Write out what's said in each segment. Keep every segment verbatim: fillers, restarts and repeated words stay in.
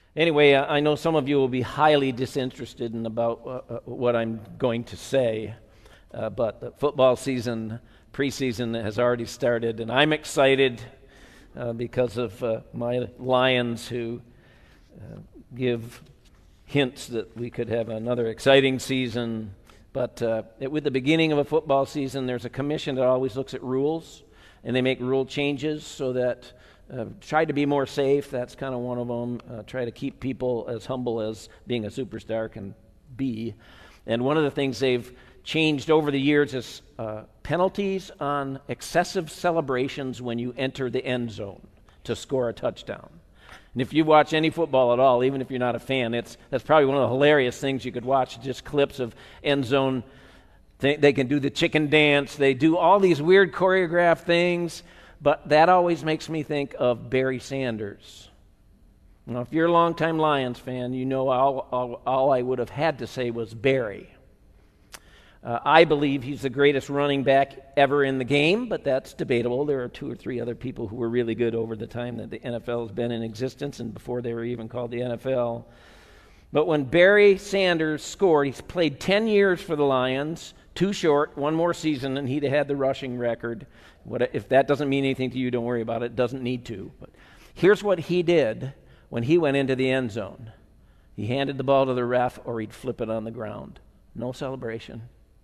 Anyway, I know some of you will be highly disinterested in about uh, what I'm going to say, uh, but the football season, preseason has already started, and I'm excited uh, because of uh, my Lions who uh, give hints that we could have another exciting season. But uh, it, with the beginning of a football season, there's a commission that always looks at rules, and they make rule changes so that Uh, try to be more safe. That's kind of one of them. Uh, try to keep people as humble as being a superstar can be. And one of the things they've changed over the years is uh, penalties on excessive celebrations when you enter the end zone to score a touchdown. And if you watch any football at all, even if you're not a fan, it's that's probably one of the hilarious things you could watch, just clips of end zone. They, they can do the chicken dance. They do all these weird choreographed things. But that always makes me think of Barry Sanders. Now, if you're a longtime Lions fan, you know all, all, all I would have had to say was Barry. Uh, I believe he's the greatest running back ever in the game, but that's debatable. There are two or three other people who were really good over the time that the N F L has been in existence and before they were even called the N F L. But when Barry Sanders scored, he's played ten years for the Lions, too short, one more season, and he'd have had the rushing record. What, if that doesn't mean anything to you, don't worry about it. It doesn't need to. But here's what he did when he went into the end zone. He handed the ball to the ref or he'd flip it on the ground. No celebration.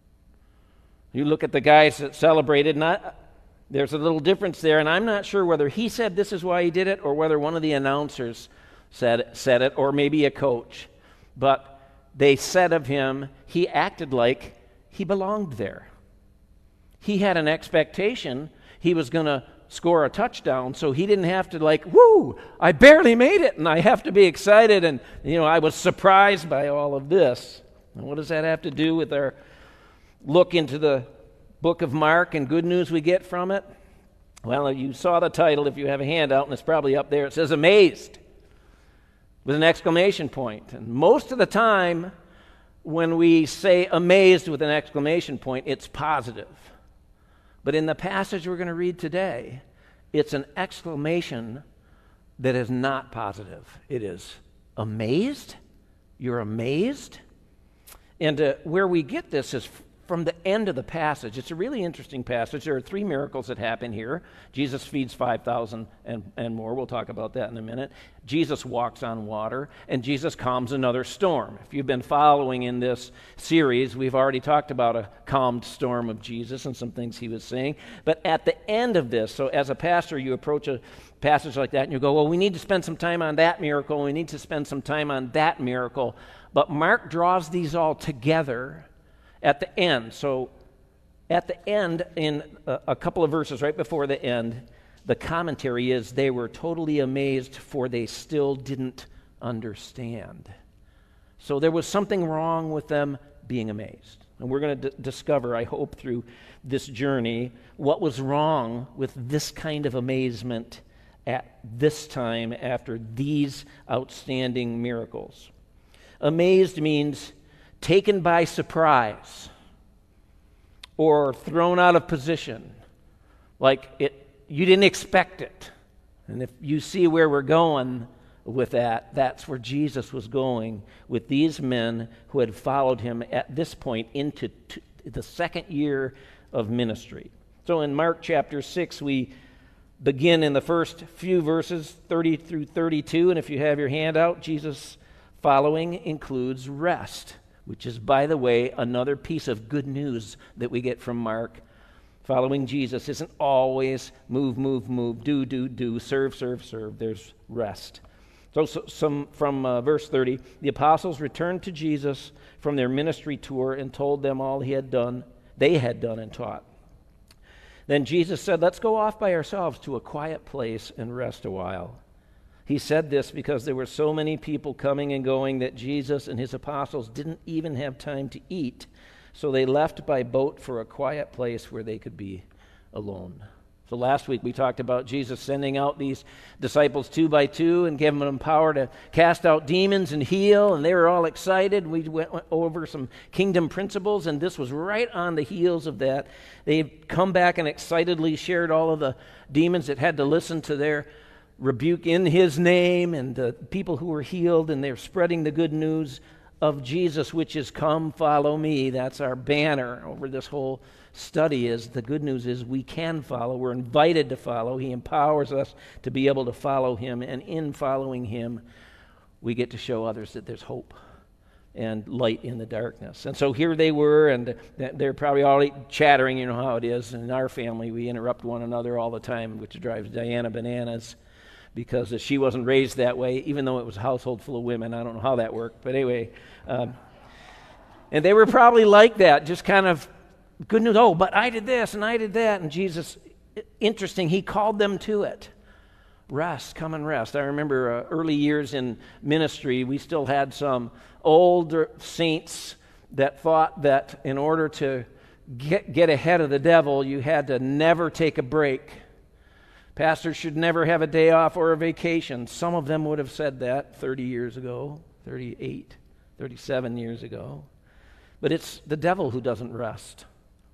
You look at the guys that celebrated, not, there's a little difference there, and I'm not sure whether he said this is why he did it or whether one of the announcers said, said it or maybe a coach. But they said of him, he acted like he belonged there. He had an expectation he was going to score a touchdown, so he didn't have to like, woo, I barely made it, and I have to be excited, and, you know, I was surprised by all of this. And what does that have to do with our look into the book of Mark and good news we get from it? Well, you saw the title if you have a handout, and it's probably up there. It says amazed with an exclamation point. And most of the time when we say amazed with an exclamation point, it's positive. But in the passage we're going to read today, it's an exclamation that is not positive. It is amazed? You're amazed? And uh, where we get this is from the end of the passage. It's a really interesting passage. There are three miracles that happen here. Jesus feeds five thousand and, and more. We'll talk about that in a minute. Jesus walks on water, and Jesus calms another storm. If you've been following in this series, we've already talked about a calmed storm of Jesus and some things he was saying. But at the end of this, so as a pastor, you approach a passage like that, and you go, well, we need to spend some time on that miracle. We need to spend some time on that miracle. But Mark draws these all together at the end. So at the end, in a, a couple of verses right before the end, the commentary is they were totally amazed, for they still didn't understand. So there was something wrong with them being amazed. And we're going to d- discover, I hope, through this journey, what was wrong with this kind of amazement at this time after these outstanding miracles. Amazed means taken by surprise or thrown out of position, like it you didn't expect it. And if you see where we're going with that, that's where Jesus was going with these men who had followed him at this point into t- the second year of ministry. So in Mark chapter six, we begin in the first few verses, thirty through thirty-two, and if you have your handout, Jesus' following includes rest, which is, by the way, another piece of good news that we get from Mark. Following Jesus isn't always move, move, move, do, do, do, serve, serve, serve. There's rest. So, so some from uh, verse thirty, the apostles returned to Jesus from their ministry tour and told them all he had done, they had done and taught. Then Jesus said, let's go off by ourselves to a quiet place and rest a while. He said this because there were so many people coming and going that Jesus and his apostles didn't even have time to eat. So they left by boat for a quiet place where they could be alone. So last week we talked about Jesus sending out these disciples two by two and giving them power to cast out demons and heal, and they were all excited. We went over some kingdom principles, and this was right on the heels of that. They'd come back and excitedly shared all of the demons that had to listen to their rebuke in his name, and the people who were healed, and they're spreading the good news of Jesus, which is come, follow me. That's our banner over this whole study. Is the good news is we can follow. We're invited to follow. He empowers us to be able to follow him, and in following him, we get to show others that there's hope and light in the darkness. And so here they were, and they're probably already chattering. You know how it is in our family. We interrupt one another all the time, which drives Diana bananas, because she wasn't raised that way, even though it was a household full of women. I don't know how that worked, but anyway. Um, and they were probably like that, just kind of, good news, oh, but I did this and I did that. And Jesus, interesting, he called them to it. Rest, come and rest. I remember uh, early years in ministry, we still had some older saints that thought that in order to get, get ahead of the devil, you had to never take a break. Pastors should never have a day off or a vacation. Some of them would have said that thirty years ago, thirty-eight, thirty-seven years ago. But it's the devil who doesn't rest.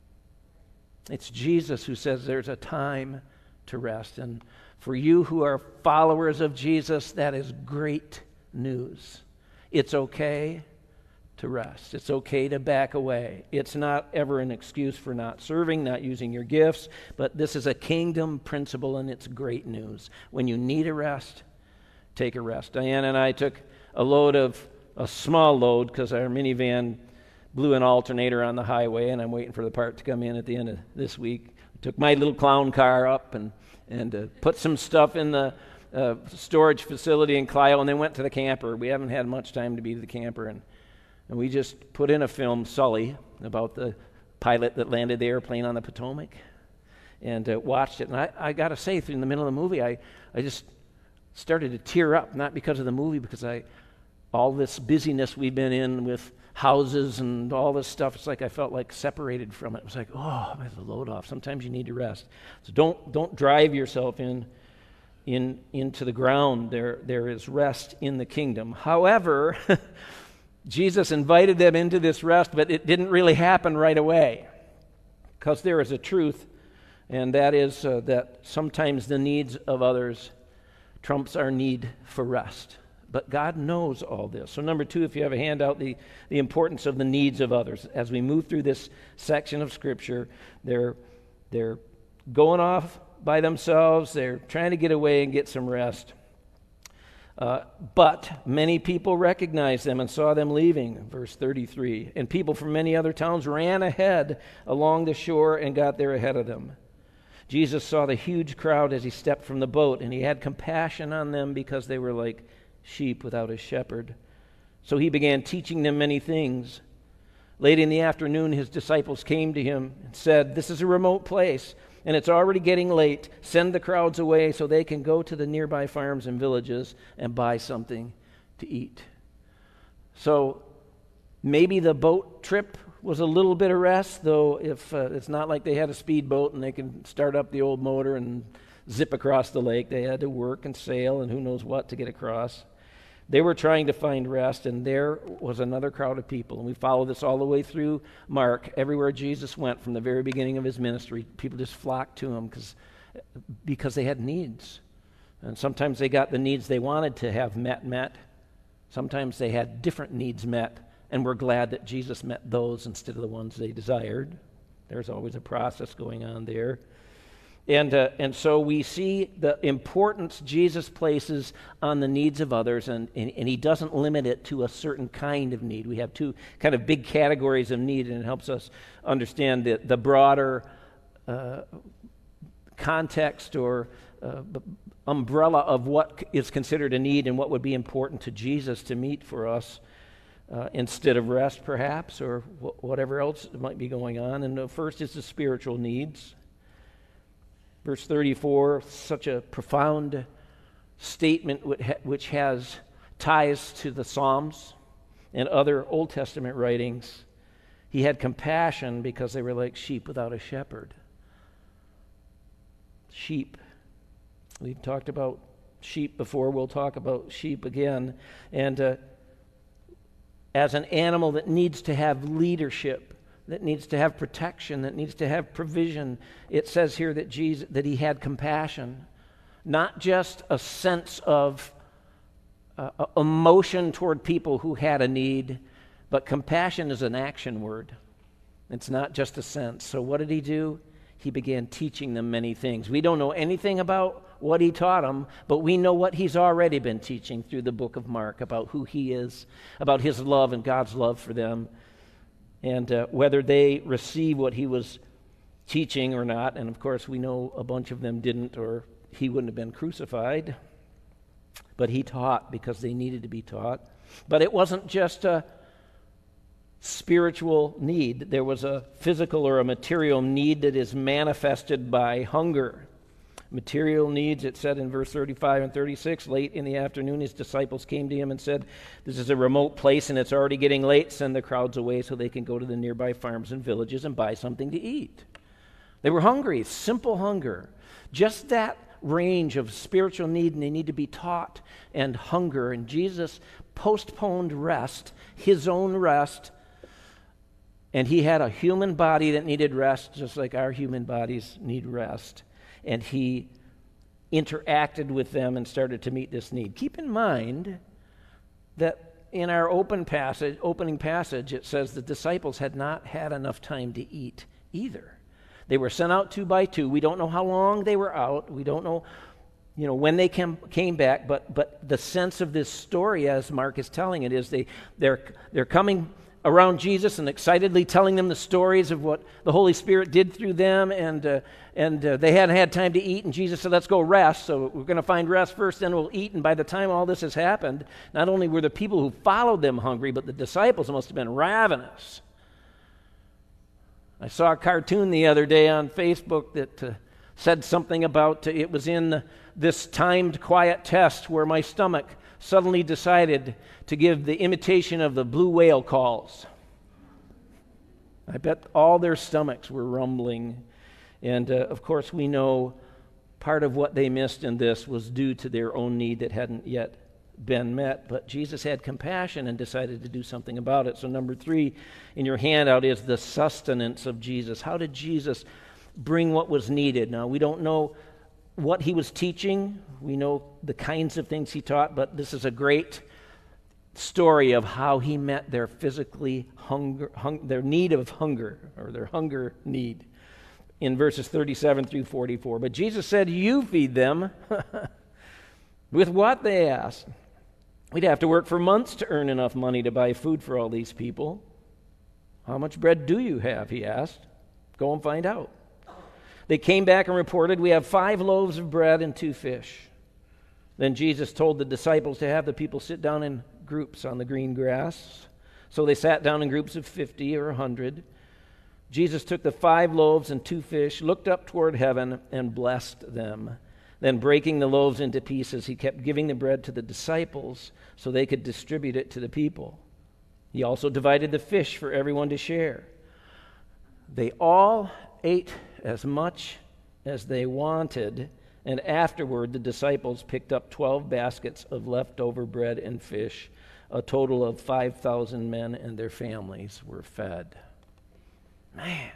It's Jesus who says there's a time to rest. And for you who are followers of Jesus, that is great news. It's okay to rest. It's okay to back away. It's not ever an excuse for not serving, not using your gifts, but this is a kingdom principle, and it's great news. When you need a rest, take a rest. Diana and I took a load of, a small load, because our minivan blew an alternator on the highway, and I'm waiting for the part to come in at the end of this week. Took my little clown car up and and uh, put some stuff in the uh, storage facility in Clio, and then went to the camper. We haven't had much time to be to the camper, and, and we just put in a film, Sully, about the pilot that landed the airplane on the Potomac, and uh, watched it. And I, I got to say, in the middle of the movie, I, I just started to tear up, not because of the movie, because I all this busyness we've been in with houses and all this stuff, it's like I felt like separated from it. It was like, oh, I have to load off. Sometimes you need to rest. So don't don't drive yourself in in into the ground. There there is rest in the kingdom. However, Jesus invited them into this rest, but it didn't really happen right away, because there is a truth, and that is uh, that sometimes the needs of others trumps our need for rest. But God knows all this. So number two, if you have a handout, the, the importance of the needs of others. As we move through this section of Scripture, they're, they're going off by themselves. They're trying to get away and get some rest. Uh, but many people recognized them and saw them leaving, verse thirty-three. And people from many other towns ran ahead along the shore and got there ahead of them. Jesus saw the huge crowd as he stepped from the boat, and he had compassion on them because they were like sheep without a shepherd. So he began teaching them many things. Late in the afternoon, his disciples came to him and said, "This is a remote place, and it's already getting late. Send the crowds away so they can go to the nearby farms and villages and buy something to eat." So maybe the boat trip was a little bit of rest, though if uh, it's not like they had a speedboat and they can start up the old motor and zip across the lake. They had to work and sail and who knows what to get across. They were trying to find rest, and there was another crowd of people. And we follow this all the way through Mark. Everywhere Jesus went from the very beginning of his ministry, people just flocked to him because because they had needs. And sometimes they got the needs they wanted to have met met. Sometimes they had different needs met, and we're glad that Jesus met those instead of the ones they desired. There's always a process going on there. And uh, and so we see the importance Jesus places on the needs of others, and, and, and he doesn't limit it to a certain kind of need. We have two kind of big categories of need, and it helps us understand the, the broader uh, context or uh, umbrella of what is considered a need and what would be important to Jesus to meet for us uh, instead of rest, perhaps, or wh- whatever else might be going on. And the first is the spiritual needs. Verse thirty-four, such a profound statement which has ties to the Psalms and other Old Testament writings. He had compassion because they were like sheep without a shepherd. Sheep. We've talked about sheep before. We'll talk about sheep again. And uh, as an animal that needs to have leadership, that needs to have protection, that needs to have provision, it says here that Jesus, that he had compassion not just a sense of uh, emotion toward people who had a need, but compassion is an action word. It's not just a sense. So what did he do? He began teaching them many things. We don't know anything about what he taught them, but we know what he's already been teaching through the book of Mark about who he is, about his love and God's love for them, and uh, whether they receive what he was teaching or not. And of course, we know a bunch of them didn't, or he wouldn't have been crucified. But he taught because they needed to be taught. But it wasn't just a spiritual need. There was a physical or a material need that is manifested by hunger. Material needs, it said in verse thirty-five and thirty-six, late in the afternoon his disciples came to him and said, "This is a remote place and it's already getting late. Send the crowds away so they can go to the nearby farms and villages and buy something to eat." They were hungry, simple hunger. Just that range of spiritual need, and they need to be taught, and hunger. And Jesus postponed rest, his own rest, and he had a human body that needed rest, just like our human bodies need rest. And he interacted with them and started to meet this need. Keep in mind that in our open passage, opening passage, it says the disciples had not had enough time to eat either. They were sent out two by two. We don't know how long they were out. We don't know, you know, when they came came back. But but the sense of this story, as Mark is telling it, is they they're they're coming around Jesus and excitedly telling them the stories of what the Holy Spirit did through them, and uh, and uh, they hadn't had time to eat. And Jesus said, "Let's go rest." So we're going to find rest first, then we'll eat. And by the time all this has happened, not only were the people who followed them hungry, but the disciples must have been ravenous. I saw a cartoon the other day on Facebook that uh, said something about, uh, it was in the, this timed quiet test where my stomach suddenly decided to give the imitation of the blue whale calls. I bet all their stomachs were rumbling. And uh, of course we know part of what they missed in this was due to their own need that hadn't yet been met, but Jesus had compassion and decided to do something about it. So number three in your handout is the sustenance of Jesus. How did Jesus bring what was needed? Now, we don't know what he was teaching. We know the kinds of things he taught, but this is a great story of how he met their physically hunger, hung, their need of hunger, or their hunger need, in verses thirty-seven through forty-four. But Jesus said, "You feed them." With what, they asked. "We'd have to work for months to earn enough money to buy food for all these people." "How much bread do you have?" he asked. "Go and find out." They came back and reported, "We have five loaves of bread and two fish." Then Jesus told the disciples to have the people sit down in groups on the green grass. So they sat down in groups of fifty or a hundred. Jesus took the five loaves and two fish, looked up toward heaven, and blessed them. Then breaking the loaves into pieces, he kept giving the bread to the disciples so they could distribute it to the people. He also divided the fish for everyone to share. They all ate as much as they wanted, and afterward the disciples picked up twelve baskets of leftover bread and fish. A total of five thousand men and their families were fed. Man.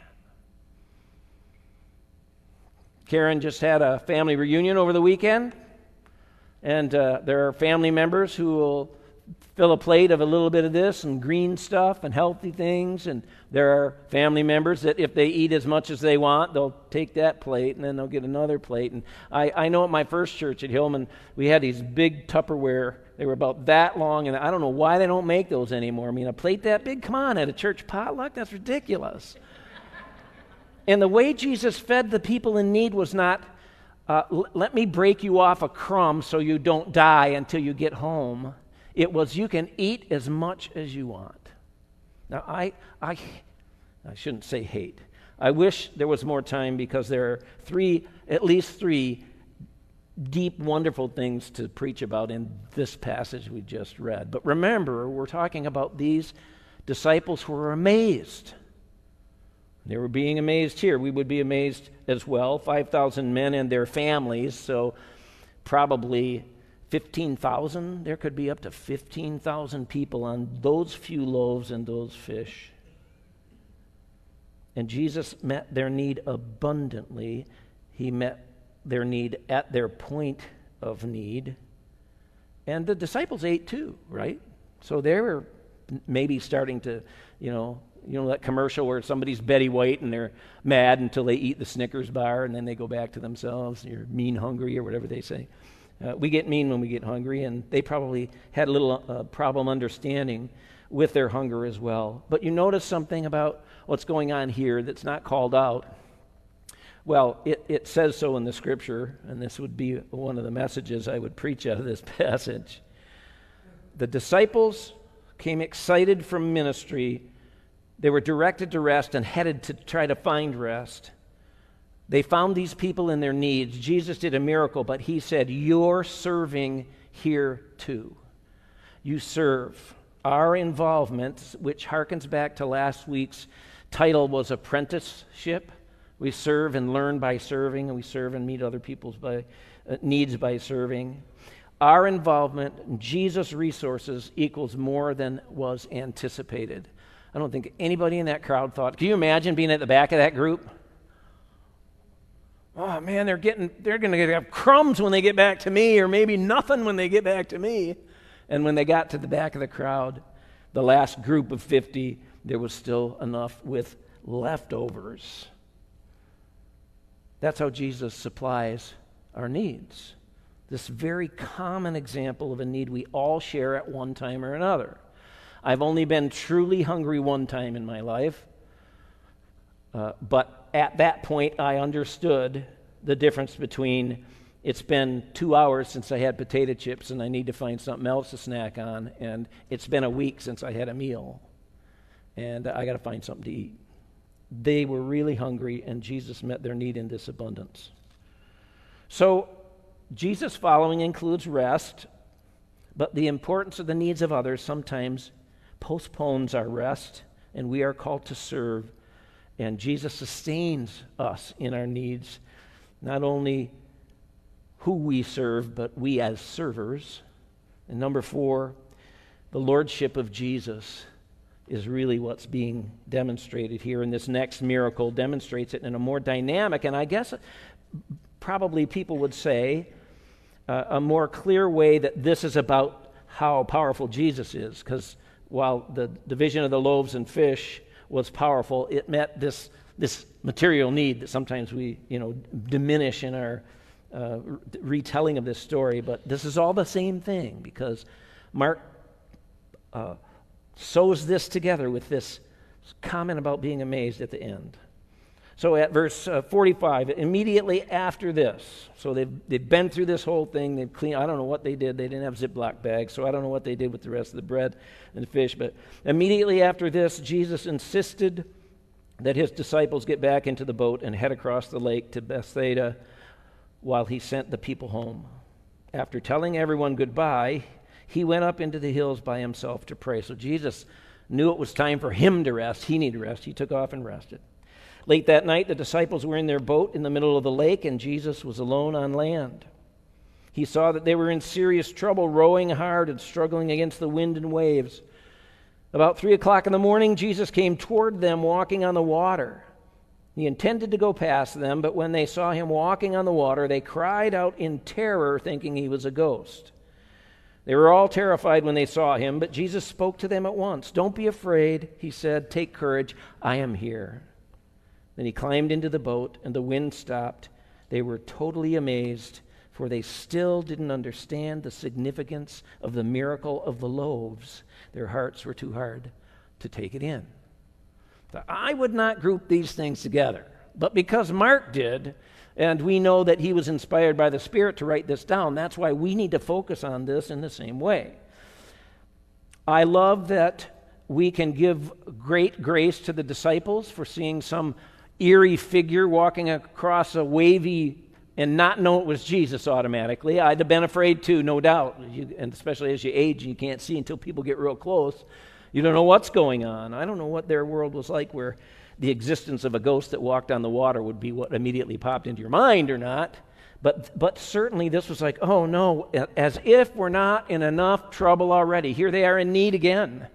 Karen just had a family reunion over the weekend, and uh, there are family members who will fill a plate of a little bit of this and green stuff and healthy things, and there are family members that if they eat as much as they want, they'll take that plate and then they'll get another plate. And I, I know at my first church at Hillman, we had these big Tupperware. They were about that long, and I don't know why they don't make those anymore. I mean, a plate that big, come on, at a church potluck? That's ridiculous. And the way Jesus fed the people in need was not, uh, l- let me break you off a crumb so you don't die until you get home. It was, you can eat as much as you want. Now, I, I, I shouldn't say hate. I wish there was more time, because there are three, at least three deep, wonderful things to preach about in this passage we just read. But remember, we're talking about these disciples who were amazed. They were being amazed here. We would be amazed as well. five thousand men and their families, so probably fifteen thousand. There could be up to fifteen thousand people on those few loaves and those fish. And Jesus met their need abundantly. He met their need at their point of need. And the disciples ate too, right? So they were maybe starting to, you know, you know that commercial where somebody's Betty White and they're mad until they eat the Snickers bar and then they go back to themselves. You're mean hungry or whatever they say. Uh, we get mean when we get hungry, and they probably had a little uh, problem understanding with their hunger as well. But you notice something about what's going on here that's not called out. Well, it, it says so in the scripture, and this would be one of the messages I would preach out of this passage. The disciples came excited from ministry. They were directed to rest and headed to try to find rest. They found these people in their needs. Jesus did a miracle, but he said, you're serving here too. You serve. Our involvement, which harkens back to last week's title, was apprenticeship. We serve and learn by serving, and we serve and meet other people's by, uh, needs by serving. Our involvement in Jesus' resources equals more than was anticipated. I don't think anybody in that crowd thought, can you imagine being at the back of that group? Oh man, they're getting they're going to have crumbs when they get back to me, or maybe nothing when they get back to me. And when they got to the back of the crowd, the last group of fifty, there was still enough with leftovers. That's how Jesus supplies our needs. This very common example of a need we all share at one time or another. I've only been truly hungry one time in my life, uh, but at that point I understood the difference between it's been two hours since I had potato chips and I need to find something else to snack on, and it's been a week since I had a meal and I got to find something to eat. They were really hungry, and Jesus met their need in this abundance. So Jesus following includes rest, but the importance of the needs of others sometimes postpones our rest, and we are called to serve. And Jesus sustains us in our needs, not only who we serve, but we as servers. And number four, the lordship of Jesus is really what's being demonstrated here. And this next miracle demonstrates it in a more dynamic, and I guess probably people would say uh, a more clear way that this is about how powerful Jesus is, because while the division of the loaves and fish was powerful, it met this this material need that sometimes we, you know, diminish in our uh, retelling of this story. But this is all the same thing, because Mark uh, sews this together with this comment about being amazed at the end. So at verse uh, forty-five, immediately after this, so they've, they've been through this whole thing, they've cleaned, I don't know what they did, they didn't have Ziploc bags, so I don't know what they did with the rest of the bread and the fish, but immediately after this, Jesus insisted that his disciples get back into the boat and head across the lake to Bethsaida while he sent the people home. After telling everyone goodbye, he went up into the hills by himself to pray. So Jesus knew it was time for him to rest. He needed rest. He took off and rested. Late that night, the disciples were in their boat in the middle of the lake, and Jesus was alone on land. He saw that they were in serious trouble, rowing hard and struggling against the wind and waves. About three o'clock in the morning, Jesus came toward them walking on the water. He intended to go past them, but when they saw him walking on the water, they cried out in terror, thinking he was a ghost. They were all terrified when they saw him, but Jesus spoke to them at once. "Don't be afraid," he said. "Take courage. I am here." Then he climbed into the boat, and the wind stopped. They were totally amazed, for they still didn't understand the significance of the miracle of the loaves. Their hearts were too hard to take it in. So I would not group these things together, but because Mark did, and we know that he was inspired by the Spirit to write this down, that's why we need to focus on this in the same way. I love that we can give great grace to the disciples for seeing some eerie figure walking across a wavy and not know it was Jesus automatically. I'd have been afraid too, no doubt. You, and especially as you age, you can't see until people get real close. You don't know what's going on. I don't know what their world was like, where the existence of a ghost that walked on the water would be what immediately popped into your mind or not. But, but certainly this was like, oh no, as if we're not in enough trouble already. Here they are in need again.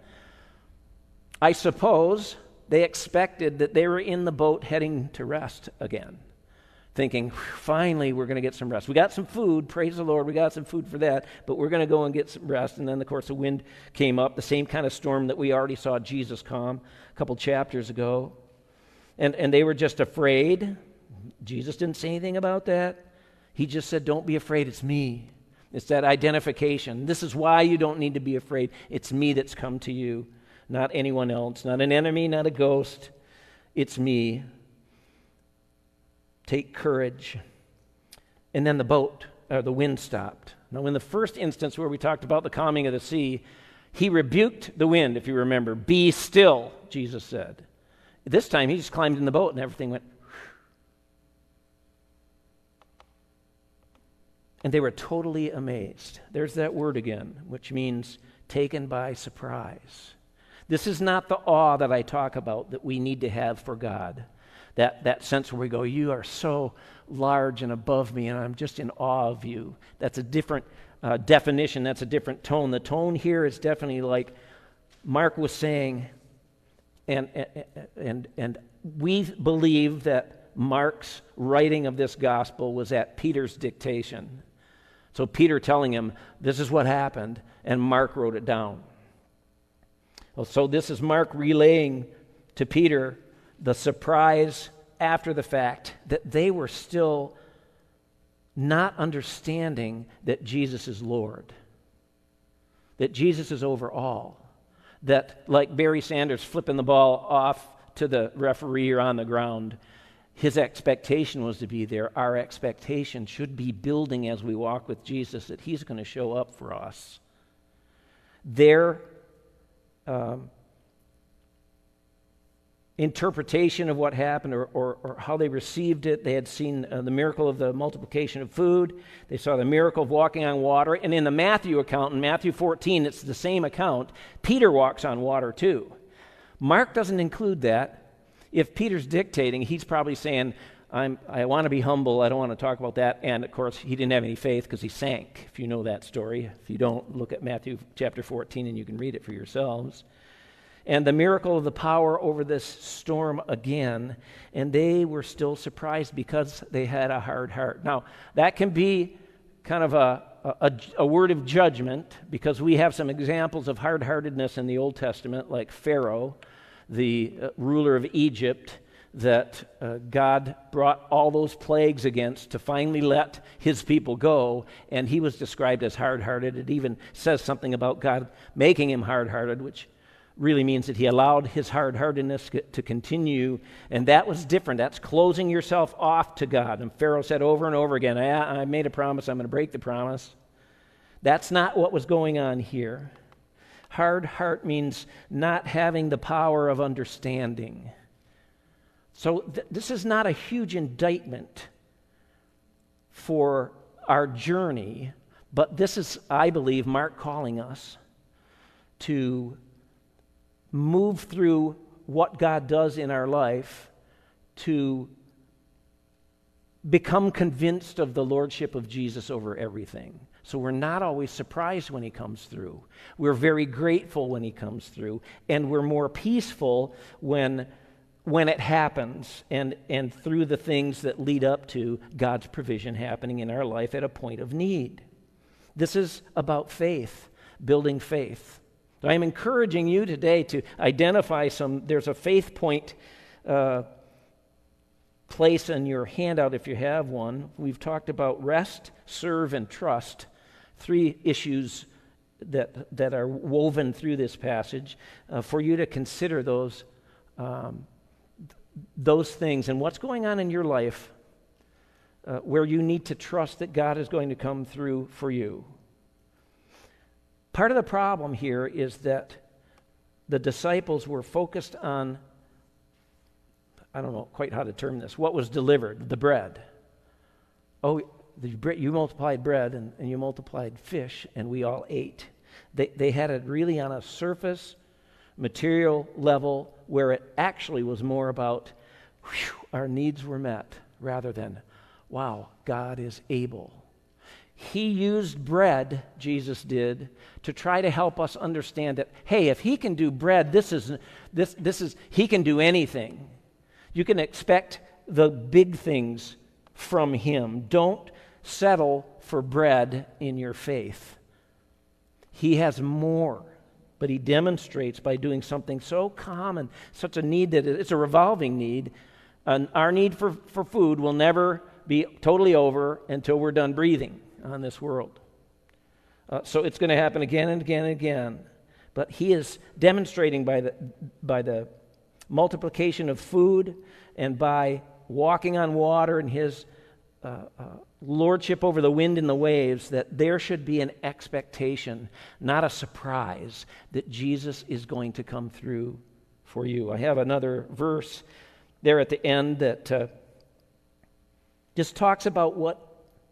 I suppose they expected that they were in the boat heading to rest again. thinking, finally, we're going to get some rest. We got some food, praise the Lord, we got some food for that, but we're going to go and get some rest. And then, of course, the wind came up, the same kind of storm that we already saw Jesus calm a couple chapters ago. And, and they were just afraid. Jesus didn't say anything about that. He just said, don't be afraid, it's me. It's that identification. This is why you don't need to be afraid. It's me that's come to you, not anyone else, not an enemy, not a ghost. It's me. Take courage. And then the boat, or the wind stopped. Now, in the first instance where we talked about the calming of the sea, he rebuked the wind, if you remember. Be still, Jesus said. This time, he just climbed in the boat and everything went. And they were totally amazed. There's that word again, which means taken by surprise. This is not the awe that I talk about that we need to have for God. That, that sense where we go, you are so large and above me, and I'm just in awe of you. That's a different uh, definition. That's a different tone. The tone here is definitely like Mark was saying, and, and, and, and we believe that Mark's writing of this gospel was at Peter's dictation. So Peter telling him, this is what happened, and Mark wrote it down. So this is Mark relaying to Peter the surprise after the fact that they were still not understanding that Jesus is Lord, that Jesus is over all, that like Barry Sanders flipping the ball off to the referee or on the ground, his expectation was to be there. Our expectation should be building as we walk with Jesus, that he's going to show up for us. Their um, interpretation of what happened, or, or, or how they received it. They had seen uh, the miracle of the multiplication of food. They saw the miracle of walking on water. And in the Matthew account, in Matthew fourteen, it's the same account. Peter walks on water too. Mark doesn't include that. If Peter's dictating, he's probably saying, I'm, I want to be humble. I don't want to talk about that. And, of course, he didn't have any faith because he sank, if you know that story. If you don't, look at Matthew chapter fourteen and you can read it for yourselves. And the miracle of the power over this storm again, and they were still surprised because they had a hard heart. Now, that can be kind of a, a, a word of judgment, because we have some examples of hard-heartedness in the Old Testament, like Pharaoh, the uh, ruler of Egypt, that uh, God brought all those plagues against to finally let his people go, and he was described as hard-hearted. It even says something about God making him hard-hearted, which really means that he allowed his hard-heartedness to continue, and that was different. That's closing yourself off to God. And Pharaoh said over and over again, I, I made a promise, I'm going to break the promise. That's not what was going on here. Hard heart means not having the power of understanding. So th- this is not a huge indictment for our journey, but this is, I believe, Mark calling us to move through what God does in our life to become convinced of the lordship of Jesus over everything. So we're not always surprised when he comes through. We're very grateful when he comes through, and we're more peaceful when when it happens, and, and through the things that lead up to God's provision happening in our life at a point of need. This is about faith, building faith. I'm encouraging you today to identify some, there's a faith point uh, place in your handout if you have one. We've talked about rest, serve, and trust, three issues that, that are woven through this passage, uh, for you to consider those, um, those things and what's going on in your life uh, where you need to trust that God is going to come through for you. Part of the problem here is that the disciples were focused on, I don't know quite how to term this, what was delivered, the bread. Oh, the bread, you multiplied bread and, and you multiplied fish, and we all ate. They, they had it really on a surface, material level where it actually was more about, whew, our needs were met, rather than, wow, God is able. He used bread, Jesus did, to try to help us understand that, hey, if he can do bread, this is, this, this is, he can do anything. You can expect the big things from him. Don't settle for bread in your faith. He has more, but he demonstrates by doing something so common, such a need that it's a revolving need. And our need for, for food will never be totally over until we're done breathing on this world. Uh, so it's going to happen again and again and again. But he is demonstrating by the by the multiplication of food and by walking on water and his uh, uh, lordship over the wind and the waves, that there should be an expectation, not a surprise, that Jesus is going to come through for you. I have another verse there at the end that uh, just talks about what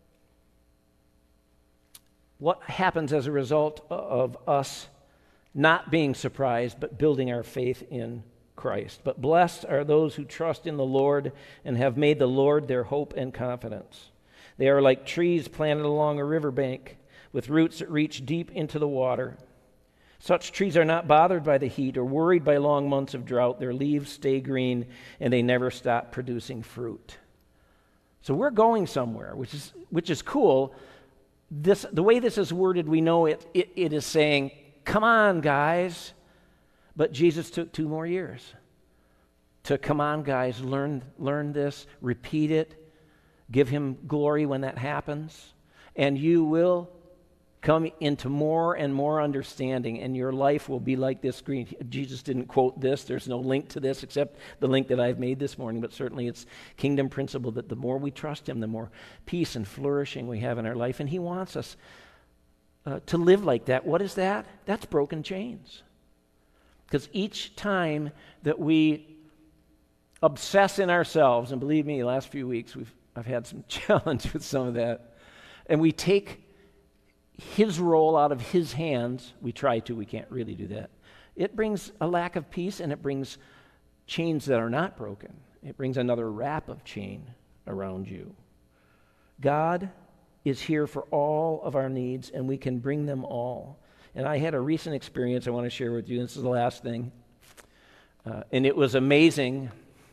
what happens as a result of us not being surprised, but building our faith in Christ. But blessed are those who trust in the Lord and have made the Lord their hope and confidence. They are like trees planted along a riverbank with roots that reach deep into the water. Such trees are not bothered by the heat or worried by long months of drought. Their leaves stay green and they never stop producing fruit. So we're going somewhere, which is which is cool. This the way this is worded, we know it, it, it is saying, come on, guys. But Jesus took two more years to, come on, guys, learn, learn this, repeat it, give him glory when that happens, and you will come into more and more understanding, and your life will be like this green. Jesus didn't quote this. There's no link to this except the link that I've made this morning, but certainly it's kingdom principle that the more we trust him, the more peace and flourishing we have in our life, and he wants us uh, to live like that. What is that? That's broken chains. Because each time that we obsess in ourselves, and believe me, the last few weeks we've I've had some challenge with some of that, and we take his role out of his hands, we try to, we can't really do that. It brings a lack of peace, and it brings chains that are not broken. It brings another wrap of chain around you. God is here for all of our needs, and we can bring them all. And I had a recent experience I want to share with you. This is the last thing. Uh, and it was amazing.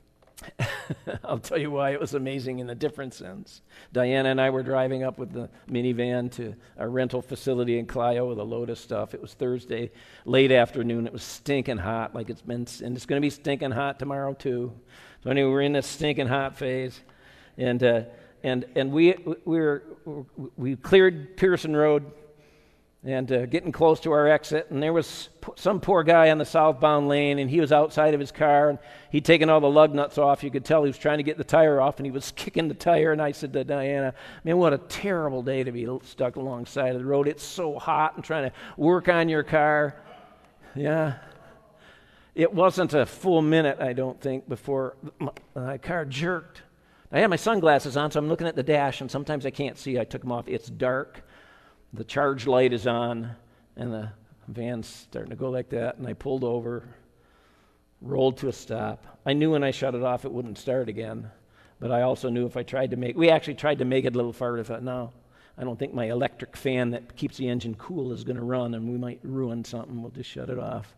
I'll tell you why it was amazing in a different sense. Diana and I were driving up with the minivan to our rental facility in Clio with a load of stuff. It was Thursday, late afternoon. It was stinking hot, like it's been, and it's going to be stinking hot tomorrow too. So anyway, we're in this stinking hot phase, and uh, and and we we were we cleared Pearson Road. And uh, getting close to our exit, and there was p- some poor guy on the southbound lane, and he was outside of his car, and he'd taken all the lug nuts off. You could tell he was trying to get the tire off, and he was kicking the tire, and I said to Diana, man, what a terrible day to be stuck alongside of the road. It's so hot and trying to work on your car. Yeah. It wasn't a full minute, I don't think, before my, my car jerked. I had my sunglasses on, so I'm looking at the dash, and sometimes I can't see. I took them off. It's dark. The charge light is on, and the van's starting to go like that, and I pulled over, rolled to a stop. I knew when I shut it off it wouldn't start again, but I also knew if I tried to make, we actually tried to make it a little farther. I thought, no, I don't think my electric fan that keeps the engine cool is going to run, and we might ruin something. We'll just shut it off.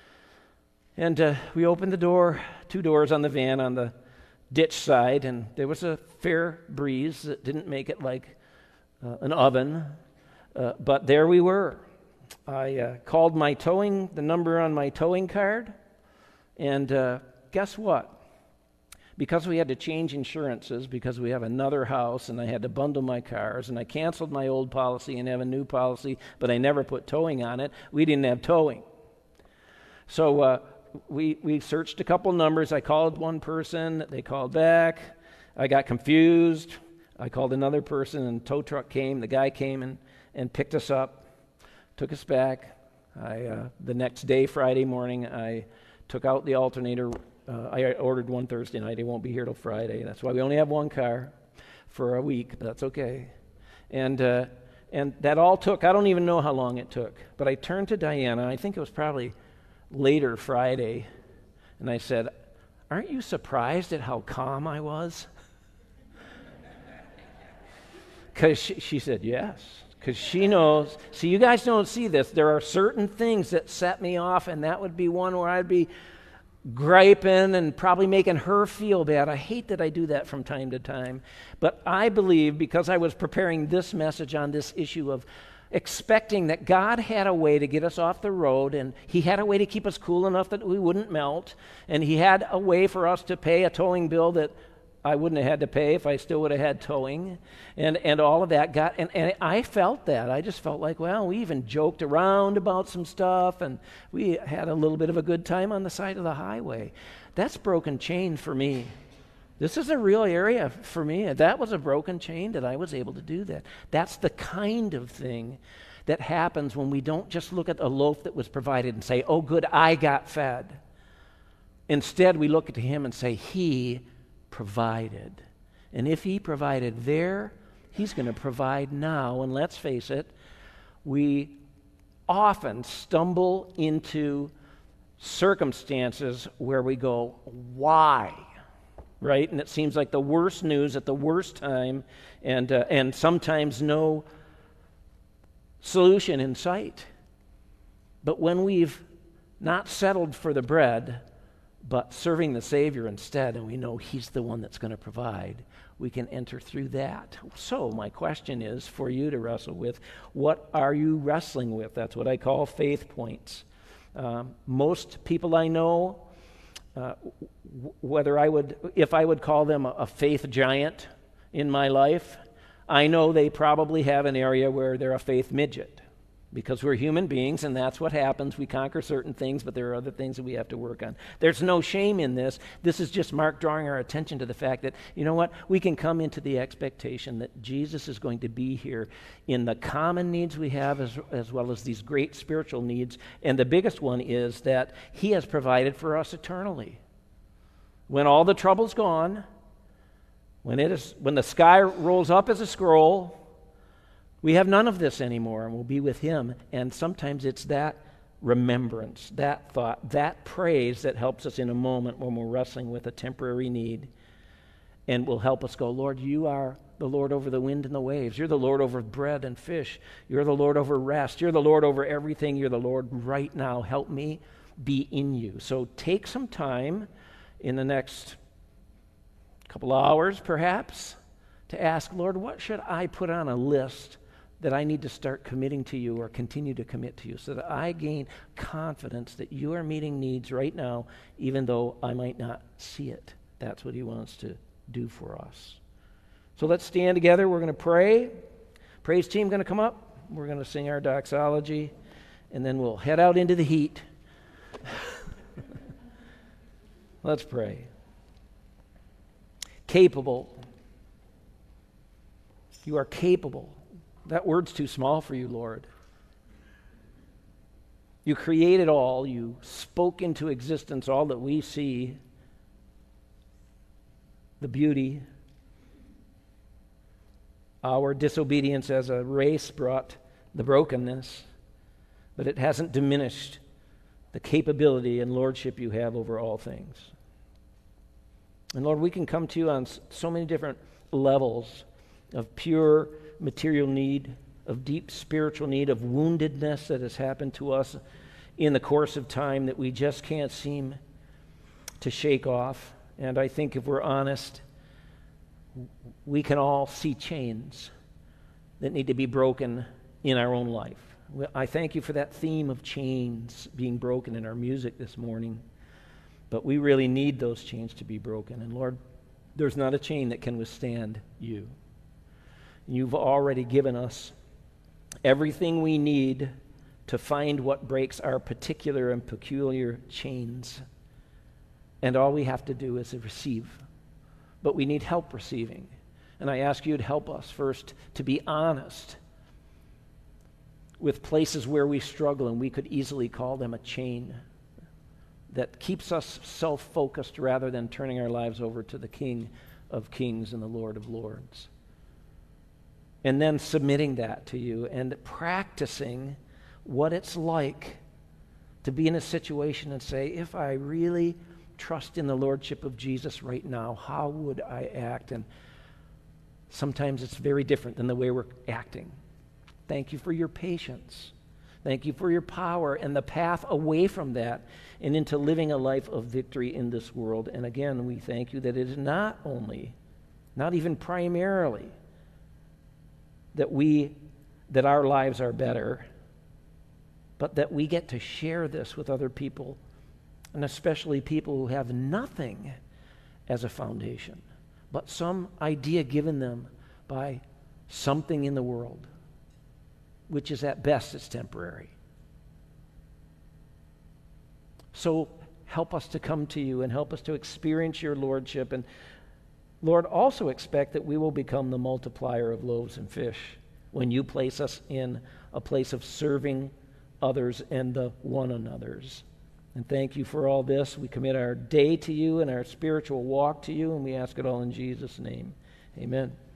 And uh, we opened the door, two doors on the van on the ditch side, and there was a fair breeze that didn't make it like uh, an oven. Uh, but there we were. I uh, called my towing, the number on my towing card, and uh, guess what? Because we had to change insurances, because we have another house, and I had to bundle my cars, and I canceled my old policy and have a new policy, but I never put towing on it, we didn't have towing. So uh, we, we searched a couple numbers. I called one person, they called back. I got confused. I called another person, and tow truck came. The guy came and and picked us up, took us back. I uh, the next day, Friday morning, I took out the alternator. Uh, I ordered one Thursday night. It won't be here till Friday. That's why we only have one car for a week, but that's okay. And uh, and that all took, I don't even know how long it took, but I turned to Diana, I think it was probably later Friday, and I said, aren't you surprised at how calm I was? Because she, she said, yes. Because she knows, see, you guys don't see this. There are certain things that set me off, and that would be one where I'd be griping and probably making her feel bad. I hate that I do that from time to time. But I believe, because I was preparing this message on this issue of expecting that God had a way to get us off the road, and he had a way to keep us cool enough that we wouldn't melt, and he had a way for us to pay a towing bill that I wouldn't have had to pay if I still would have had towing, and, and all of that. Got, and, and I felt that. I just felt like, well, we even joked around about some stuff, and we had a little bit of a good time on the side of the highway. That's broken chain for me. This is a real area for me. That was a broken chain that I was able to do that. That's the kind of thing that happens when we don't just look at a loaf that was provided and say, oh, good, I got fed. Instead, we look at him and say, he provided. And if he provided there, he's going to provide now. And let's face it, we often stumble into circumstances where we go, why? Right? And it seems like the worst news at the worst time, and uh, and sometimes no solution in sight. But when we've not settled for the bread, but serving the Savior instead, and we know he's the one that's going to provide, we can enter through that. So my question is for you to wrestle with, what are you wrestling with? That's what I call faith points. Um, most people I know, uh, w- whether I would, if I would call them a, a faith giant in my life, I know they probably have an area where they're a faith midget. Because we're human beings, and that's what happens. We conquer certain things, but there are other things that we have to work on. There's no shame in this. This is just Mark drawing our attention to the fact that, you know what, we can come into the expectation that Jesus is going to be here in the common needs we have as, as well as these great spiritual needs. And the biggest one is that he has provided for us eternally. When all the trouble's gone, when it is, when the sky rolls up as a scroll, we have none of this anymore, and we'll be with him. And sometimes it's that remembrance, that thought, that praise that helps us in a moment when we're wrestling with a temporary need, and will help us go, Lord, you are the Lord over the wind and the waves. You're the Lord over bread and fish. You're the Lord over rest. You're the Lord over everything. You're the Lord right now. Help me be in you. So take some time in the next couple hours, perhaps, to ask, Lord, what should I put on a list that I need to start committing to you or continue to commit to you so that I gain confidence that you are meeting needs right now, even though I might not see it. That's what he wants to do for us. So let's stand together. We're going to pray. Praise team going to come up. We're going to sing our doxology, and then we'll head out into the heat. Let's pray. Capable. You are capable. That word's too small for you, Lord. You created all. You spoke into existence all that we see, the beauty. Our disobedience as a race brought the brokenness, but it hasn't diminished the capability and lordship you have over all things. And Lord, we can come to you on so many different levels of pure material need, of deep spiritual need, of woundedness that has happened to us in the course of time that we just can't seem to shake off. And I think if we're honest, we can all see chains that need to be broken in our own life. I thank you for that theme of chains being broken in our music this morning. But we really need those chains to be broken. And Lord, there's not a chain that can withstand you. You've already given us everything we need to find what breaks our particular and peculiar chains. And all we have to do is receive. But we need help receiving. And I ask you to help us first to be honest with places where we struggle, and we could easily call them a chain that keeps us self-focused rather than turning our lives over to the King of Kings and the Lord of Lords. And then submitting that to you and practicing what it's like to be in a situation and say, if I really trust in the lordship of Jesus right now, how would I act? And sometimes it's very different than the way we're acting. Thank you for your patience. Thank you for your power and the path away from that and into living a life of victory in this world. And again, we thank you that it is not only, not even primarily, that we, that our lives are better, but that we get to share this with other people, and especially people who have nothing as a foundation, but some idea given them by something in the world, which is at best it's temporary. So help us to come to you and help us to experience your lordship. And Lord, also expect that we will become the multiplier of loaves and fish when you place us in a place of serving others and the one another's. And thank you for all this. We commit our day to you and our spiritual walk to you, and we ask it all in Jesus' name. Amen.